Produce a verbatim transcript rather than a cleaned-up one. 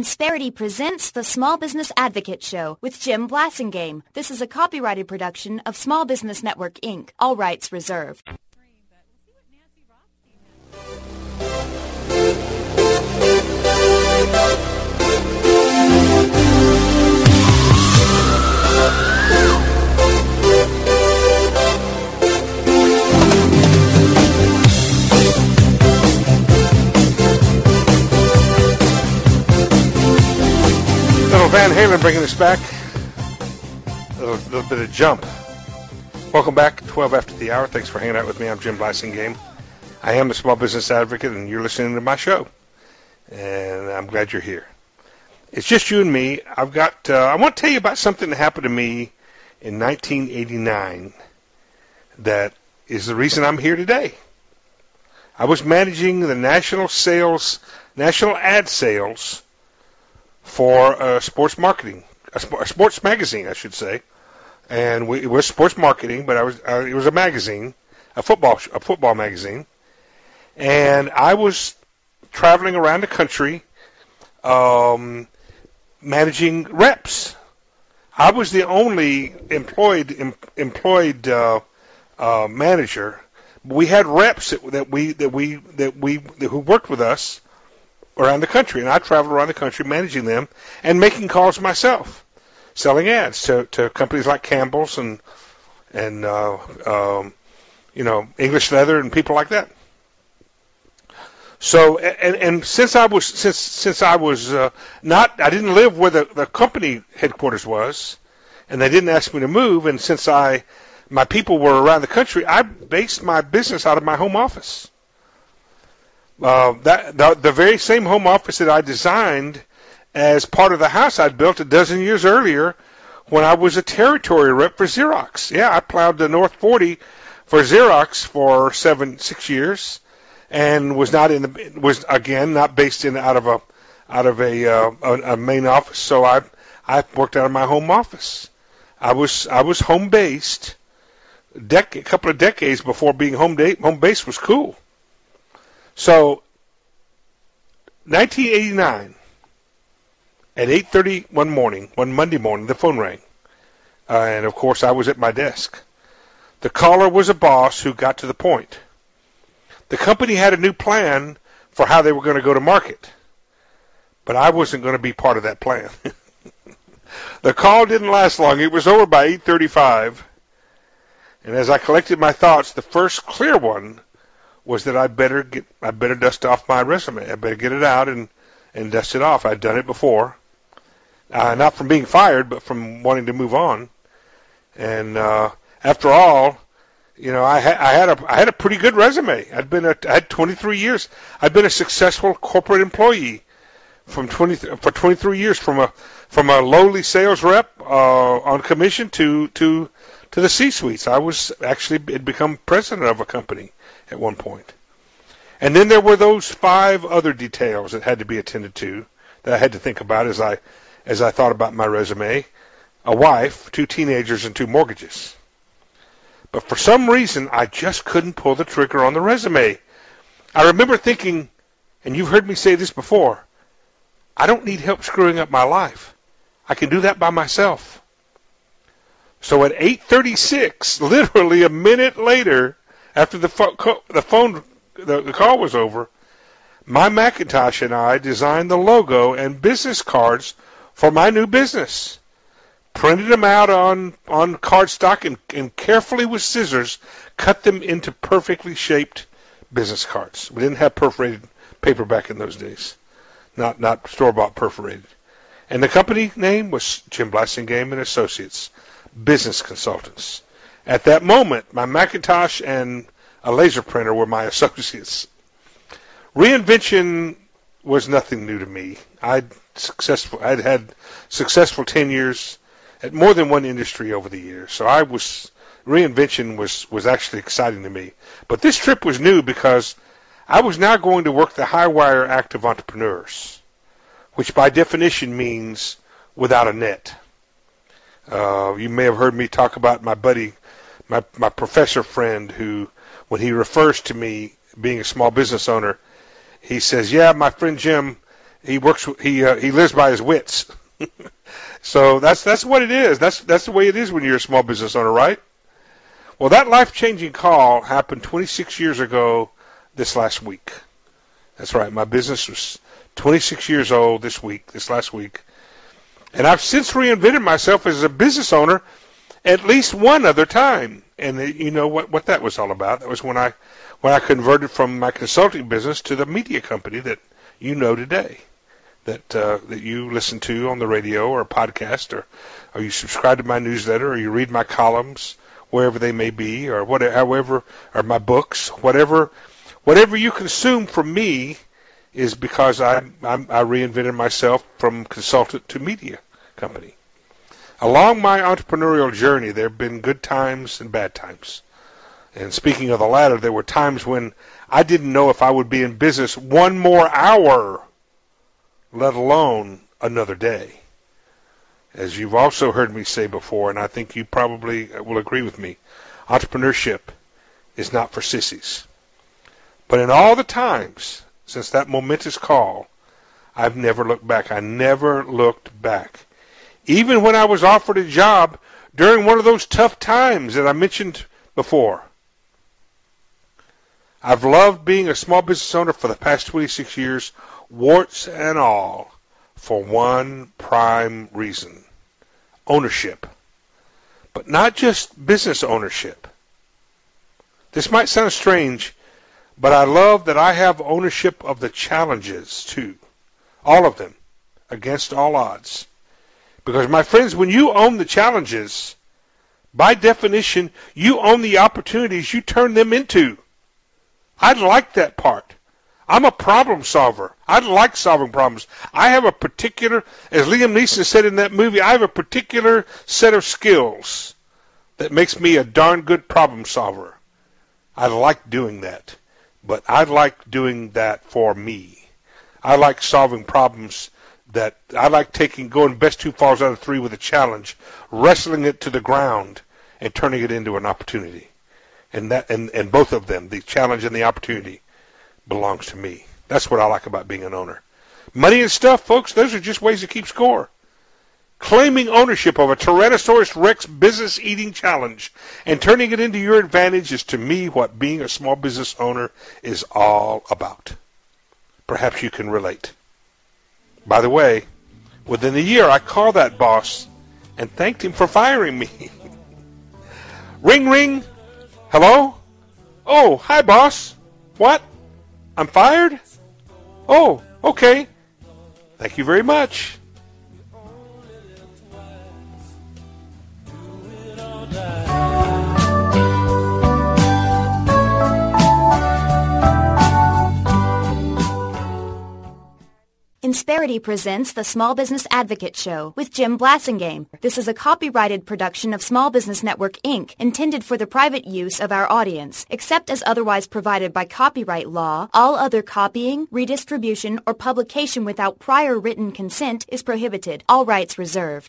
Insperity presents the Small Business Advocate Show with Jim Blasingame. This is a copyrighted production of Small Business Network, Incorporated. All rights reserved. Little Van Halen bringing us back. A little, little bit of jump. Welcome back, twelve after the hour. Thanks for hanging out with me. I'm Jim Blasingame. I am a small business advocate, and you're listening to my show. And I'm glad you're here. It's just you and me. I've got. Uh, I want to tell you about something that happened to me in nineteen eighty-nine that is the reason I'm here today. I was managing the national sales, national ad sales for uh, sports marketing, a, sp- a sports magazine, I should say. And we, it was sports marketing, but I was uh, it was a magazine, a football a football magazine. And I was traveling around the country, um, managing reps. I was the only employed em, employed uh, uh, manager. We had reps that, that we that we that we that, who worked with us around the country, and I traveled around the country managing them and making calls myself, selling ads to, to companies like Campbell's and and uh, um, you know English Leather and people like that. So and, and since I was since since I was uh, not I didn't live where the, the company headquarters was, and they didn't ask me to move, and since I my people were around the country, I based my business out of my home office. Uh, that the, the very same home office that I designed as part of the house I'd built a dozen years earlier when I was a territory rep for Xerox. Yeah, I plowed the North forty for Xerox for seven, six years, and was not in the was again not based in out of a out of a uh, a, a main office. So I I worked out of my home office. I was I was home based. Dec- a couple of decades before being home da- home base was cool. So, nineteen eighty-nine, at eight thirty one morning, one Monday morning, the phone rang. Uh, and, of course, I was at my desk. The caller was a boss who got to the point. The company had a new plan for how they were going to go to market, but I wasn't going to be part of that plan. The call didn't last long. It was over by eight thirty-five, and as I collected my thoughts, the first clear one was that I better get, I better dust off my resume. I better get it out and, and dust it off. I'd done it before, uh, not from being fired, but from wanting to move on. And uh, after all, you know, I, ha- I had a I had a pretty good resume. I'd been a, I had twenty-three years. I'd been a successful corporate employee from twenty for twenty-three years, from a from a lowly sales rep uh, on commission to to to the C-suites. I was actually had become president of a company at one point. And then there were those five other details that had to be attended to, that I had to think about as I as I thought about my resume. A wife, two teenagers, and two mortgages. But for some reason, I just couldn't pull the trigger on the resume. I remember thinking, and you've heard me say this before, I don't need help screwing up my life. I can do that by myself. So at eight thirty-six, literally a minute later, after the, fo- the phone, the, the call was over, my Macintosh and I designed the logo and business cards for my new business. Printed them out on, on cardstock and, and carefully with scissors cut them into perfectly shaped business cards. We didn't have perforated paper back in those days, not not store-bought perforated. And the company name was Jim Blasingame and Associates, Business Consultants. At that moment, my Macintosh and a laser printer were my associates. Reinvention was nothing new to me. I'd successful. I'd had successful tenures at more than one industry over the years, so I was reinvention was was actually exciting to me. But this trip was new because I was now going to work the high wire act of entrepreneurs, which by definition means without a net. Uh, you may have heard me talk about my buddy, my my professor friend, who, when he refers to me being a small business owner, he says, "Yeah, my friend Jim, he works. He uh, he lives by his wits. So that's that's what it is. That's that's the way it is when you're a small business owner, right? Well, that life-changing call happened twenty-six years ago this last week. That's right. My business was twenty-six years old this week, this last week. And I've since reinvented myself as a business owner at least one other time. And you know what, what that was all about? That was when I when I converted from my consulting business to the media company that you know today, that uh, that you listen to on the radio or a podcast, or, or you subscribe to my newsletter, or you read my columns, wherever they may be, or whatever, however, or my books, whatever, whatever you consume from me is because I, I'm, I reinvented myself from consultant to media company. Along my entrepreneurial journey, there have been good times and bad times. And speaking of the latter, there were times when I didn't know if I would be in business one more hour, let alone another day. As you've also heard me say before, and I think you probably will agree with me, entrepreneurship is not for sissies. But in all the times since that momentous call, I've never looked back. I never looked back. Even when I was offered a job during one of those tough times that I mentioned before. I've loved being a small business owner for the past twenty-six years, warts and all, for one prime reason: ownership. But not just business ownership. This might sound strange, but I love that I have ownership of the challenges too. All of them, against all odds. Because, my friends, when you own the challenges, by definition, you own the opportunities you turn them into. I like that part. I'm a problem solver. I like solving problems. I have a particular, as Liam Neeson said in that movie, I have a particular set of skills that makes me a darn good problem solver. I like doing that. But I like doing that for me. I like solving problems that I like taking, going best two falls out of three with a challenge, wrestling it to the ground, and turning it into an opportunity. And that, and, and both of them, the challenge and the opportunity, belongs to me. That's what I like about being an owner. Money and stuff, folks, those are just ways to keep score. Claiming ownership of a Tyrannosaurus Rex business eating challenge and turning it into your advantage is, to me, what being a small business owner is all about. Perhaps you can relate. By the way, within a year, I called that boss and thanked him for firing me. Ring, ring. Hello? Oh, hi, boss. What? I'm fired? Oh, okay. Thank you very much. Insperity presents the Small Business Advocate Show with Jim Blasingame. This is a copyrighted production of Small Business Network, Incorporated, intended for the private use of our audience. Except as otherwise provided by copyright law, all other copying, redistribution, or publication without prior written consent is prohibited. All rights reserved.